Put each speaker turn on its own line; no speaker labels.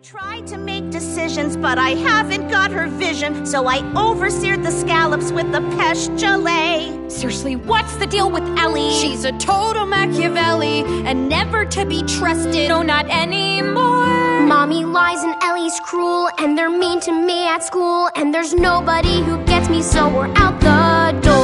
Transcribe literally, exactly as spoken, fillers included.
tried to make decisions, but I haven't got her vision, so I overseared the scallops with the pêche gelée.
Seriously, what's the deal with Ellie?
She's a total Machiavelli and never to be trusted.
No, not anymore.
Mommy lies and Ellie's cruel, and they're mean to me at school, and there's nobody who gets me, so we're out the door.